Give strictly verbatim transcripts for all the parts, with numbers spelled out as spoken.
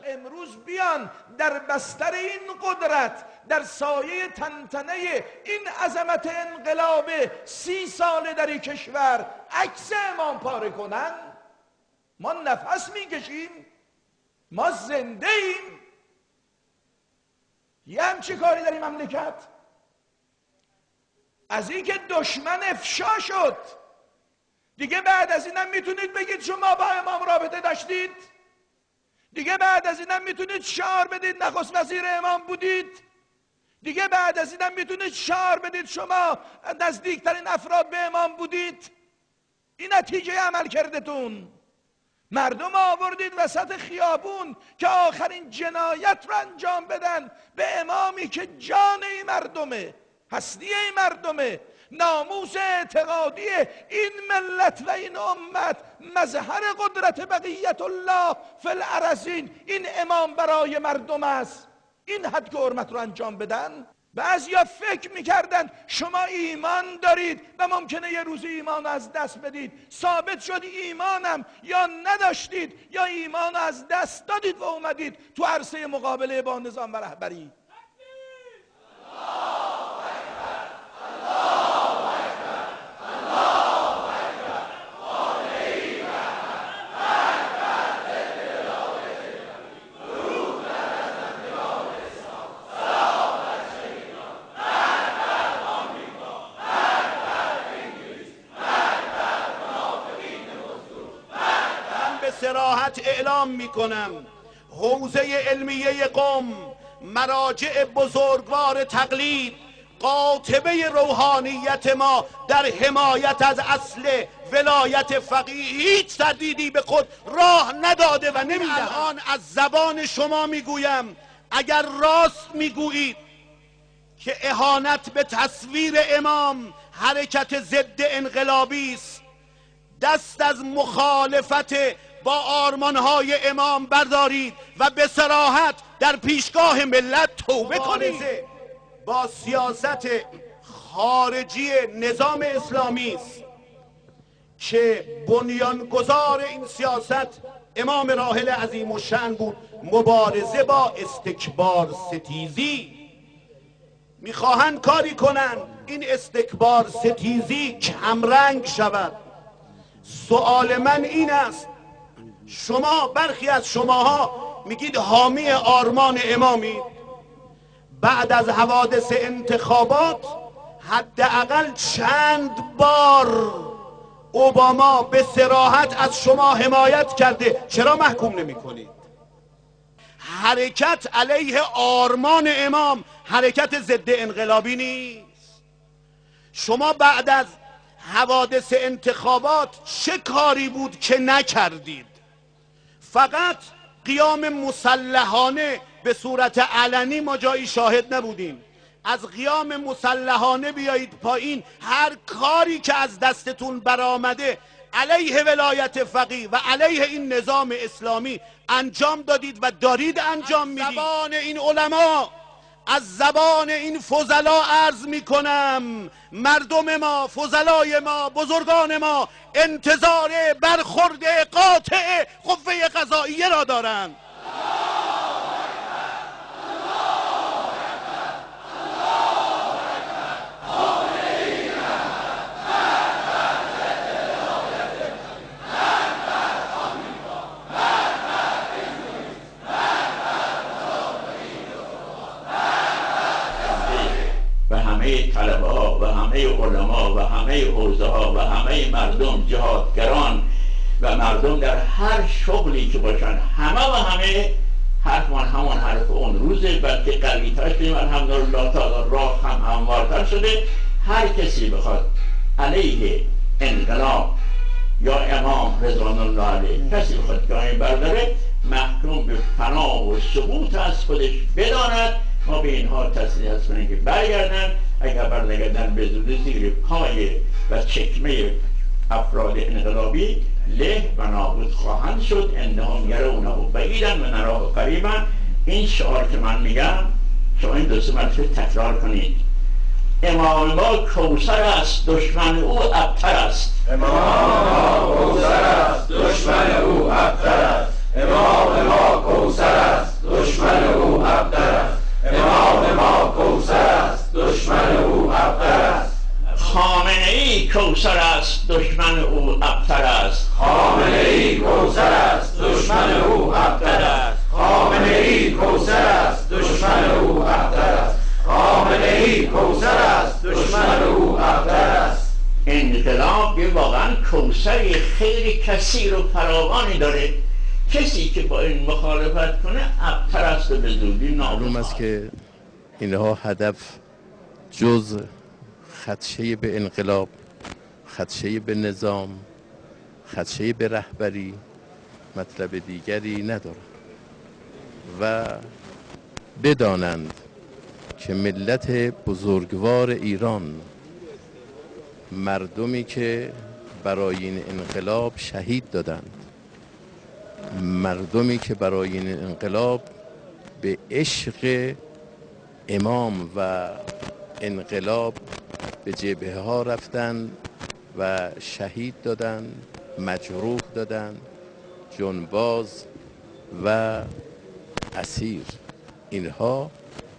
امروز بیان در بستر این قدرت، در سایه تنتنه این عظمت انقلاب سی ساله در این کشور عکس امام پاره کنن. ما نفس میکشیم، ما زنده ایم. یه همچی کاری در این مملکت؟ از این که دشمن افشا شد دیگه بعد از اینم میتونید بگید شما با امام رابطه داشتید؟ دیگه بعد از اینم میتونید شعار بدید نخست وزیر امام بودید؟ دیگه بعد از اینم میتونید شعار بدید شما نزدیکترین افراد به امام بودید؟ این نتیجه عمل کردتون. مردم آوردید وسط خیابون که آخرین جنایت رو انجام بدن به امامی که جان این مردمه، هستی این مردمه، ناموس اعتقادی این ملت و این امت، مظهر قدرت بقیت الله فی الارضین. این امام برای مردم است. این حد که حرمت رو انجام بدن. بعضیا فکر میکردن شما ایمان دارید و ممکنه یه روز ایمان از دست بدید. ثابت شد ایمانم یا نداشتید یا ایمان از دست دادید و اومدید تو عرصه مقابله با نظام و رهبری. صراحت اعلام میکنم حوزه علمیه قم، مراجع بزرگوار تقلید، قاطبه روحانیت ما در حمایت از اصل ولایت فقیه هیچ تردیدی به خود راه نداده و نمیده. الان از زبان شما میگویم اگر راست میگویید که اهانت به تصویر امام حرکت ضد انقلابی است، دست از مخالفت با آرمانهای امام بردارید و به صراحت در پیشگاه ملت توبه کنید. با سیاست خارجی نظام اسلامی است که بنیانگذار این سیاست امام راحل عظیم الشأن بود. مبارزه با استکبار ستیزی میخواهند کاری کنند این استکبار ستیزی کمرنگ شود. سوال من این است، شما برخی از شماها میگید حامی آرمان امامید، بعد از حوادث انتخابات حداقل چند بار اوباما به صراحت از شما حمایت کرده، چرا محکوم نمی کنید؟ حرکت علیه آرمان امام حرکت ضد انقلابی نیست. شما بعد از حوادث انتخابات چه کاری بود که نکردید؟ فقط قیام مسلحانه به صورت علنی ما جایی شاهد نبودیم. از قیام مسلحانه بیایید پایین، هر کاری که از دستتون برآمده علیه ولایت فقیه و علیه این نظام اسلامی انجام دادید و دارید انجام میدید. زبان این علما، از زبان این فضلا عرض میکنم مردم ما، فضلای ما، بزرگان ما انتظار برخورد قاطع قوه قضاییه را دارند. همه طلبه ها و همه علما و همه حوزه ها و همه مردم، جهادگران و مردم در هر شغلی که باشن، همه و همه حرفمان همان حرف اون روزه، بلکه قوی‌تر شدیم الحمدلله، تعالی راه هم هموارتر شده. هر کسی بخواد علیه انقلاب یا امام رضوان الله علیه کسی بخواد گاهی برداره، محکوم به فنا و سقوط از خودش بداند. ما به اینها تسلیت کنیم که برگردن، اگر برنگردن به زودی زیر پای و چکمه افراد انقلابی له و نابود خواهند شد. انهم یرونه بعیدا و نراه قریبا. این شعار که من میگم شما این دو سه مرتبه تکرار کنید. امام ما کوثر است، دشمن او ابتر است. امام ما کوثر است، دشمن او ابتر است. امام ما کوثر است، دشمن او ابتر است. خامنه ای کوثر است دشمن او ابتر است. خامنه ای کوثر است دشمن او ابتر است. خامنه ای کوثر است دشمن او ابتر است. انقلاب یه واقعا کوثری خیلی کثیر و فراوانی داره. کسی که با این مخالفت کنه ابتر است و به زودی معلوم است که اینها هدف جز خدشه به انقلاب، خدشه به نظام، خدشه به رهبری مطلب دیگری ندارد و بدانند که ملت بزرگوار ایران، مردمی که برای این انقلاب شهید دادند، مردمی که برای این انقلاب به عشق امام و انقلاب به جبهه ها رفتن و شهید دادن، مجروح دادن، جنباز و اسیر. اینها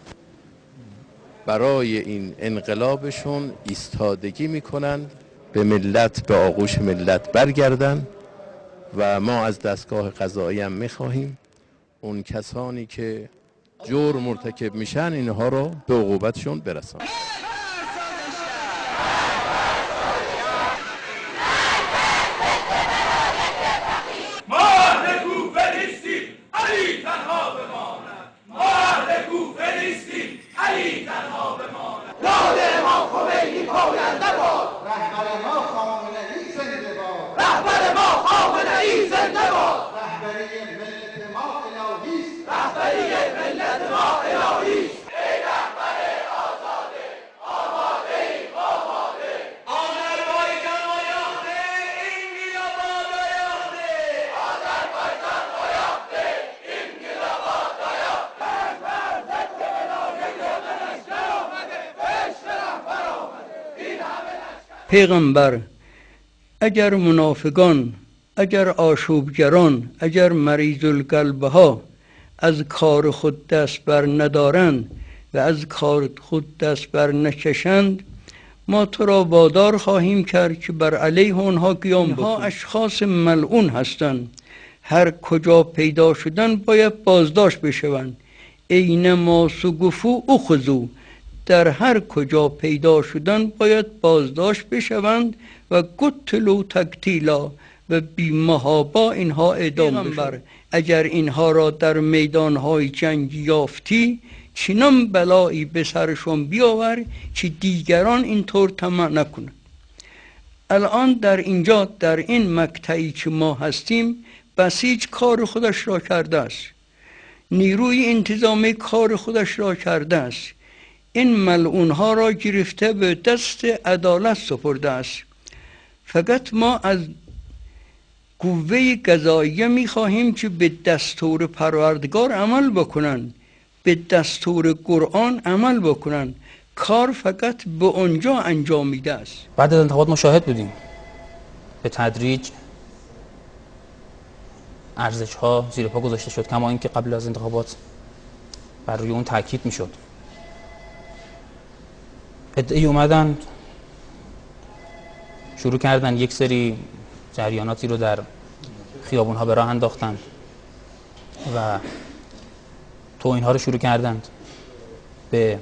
برای این انقلابشون ایستادگی میکنند، به ملت، به آغوش ملت برگردن و ما از دستگاه قضایی هم میخواهیم اون کسانی که جرم مرتکب میشن اینها رو به عقوبتشون برسانند. پیغمبر اگر منافقان، اگر آشوبگران، اگر مریض القلب ها از کار خود دست بر ندارند و از کار خود دست بر نکشند، ما تو را وادار خواهیم کرد که بر علیه آنها قیام بکنیم. اینها اشخاص ملعون هستند، هر کجا پیدا شدن باید بازداشت بشوند. اینما سقفوا اخذوا، در هر کجا پیدا شدن باید بازداشت بشوند و قتلوا تقتیلا، و بی‌محابا اینها اعدام بشوند. اگر اینها را در میدانهای جنگ یافتی، چنان بلایی به سرشون بیاور که دیگران اینطور طمع نکنند. الان در اینجا، در این مقطعی که ما هستیم، بسیج کار خودش را کرده است، نیروی انتظامی کار خودش را کرده است، این ملعونها را گرفته به دست عدالت سپرده است. فقط ما از قوه قضاییه می خواهیم که به دستور پروردگار عمل بکنن، به دستور قرآن عمل بکنن. کار فقط به اونجا انجامیده است. بعد از انتخابات مشاهد بودیم به تدریج ارزش ها زیر پا گذاشته شد، کما اینکه قبل از انتخابات بر روی اون تاکید می شد. ادعی اومدن شروع کردن یک سری جریاناتی رو در خیابون ها به راه انداختند و توهین ها رو شروع کردند به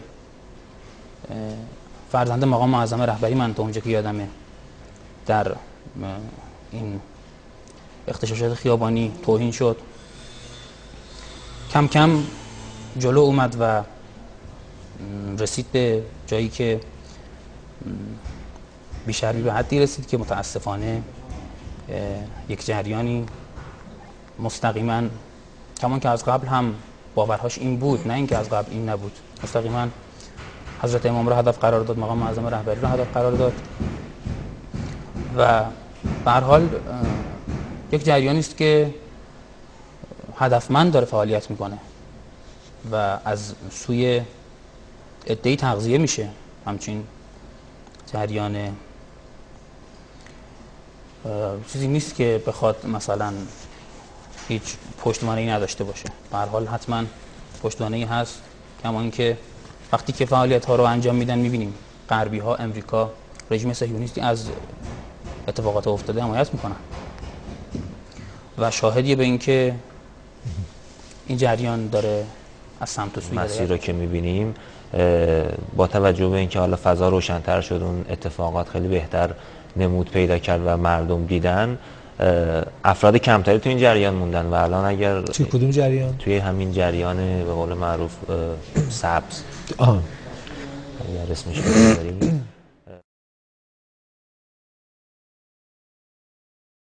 فرزند مقام معظم رهبری. من تا اونجا که یادمه در این اغتشاشات خیابانی توهین شد. کم کم جلو اومد و رسید به جایی که بیشرمی به حدی رسید که متاسفانه یک جریانی مستقیما، کمان که از قبل هم باورهاش این بود، نه اینکه از قبل این نبود، مستقیما حضرت امام را هدف قرار داد، مقام معظم رهبری را هدف قرار داد و به هر حال یک جریانی است که هدفمند داره فعالیت میکنه و از سوی عده‌ای تغذیه میشه. همچین جریان چیزی نیست که بخواد مثلا هیچ پشتوانه‌ای نداشته باشه. به هر حال حتما پشتوانه‌ای هست، کما اینکه وقتی که فعالیت ها رو انجام میدن میبینیم غربی ها، امریکا، رژیم صهیونیستی از اتفاقات افتاده حمایت میکنن و شاهدیه به اینکه این جریان داره از سمت و سوی مسیر رو که میبینیم با توجه به اینکه حالا فضا روشن‌تر شد، اون اتفاقات خیلی بهتر نمود پیدا کرد و مردم دیدن، افراد کمتری تو این جریان موندن و الان اگر توی کدوم جریان؟ توی همین جریان به قول معروف سبز آه اگر اسمش بذاریم